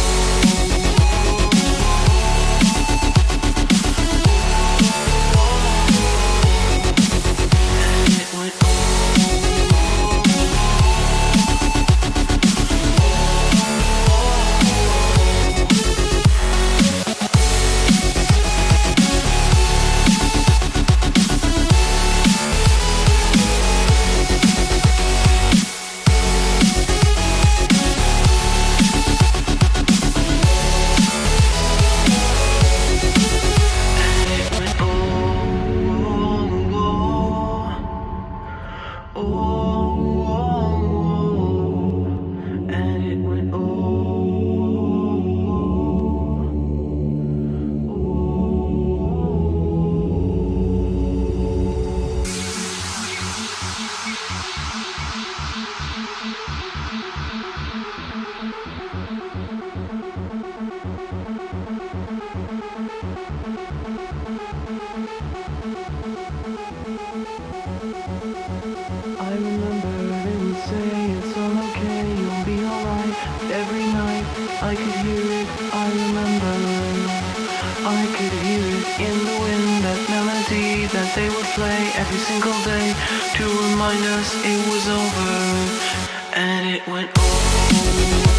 I remember they would say it's all okay, you'll be alright. Every night I could hear it, I remember. I could hear it in the wind, that melody that they would play every single day to remind us it was over. And it went over.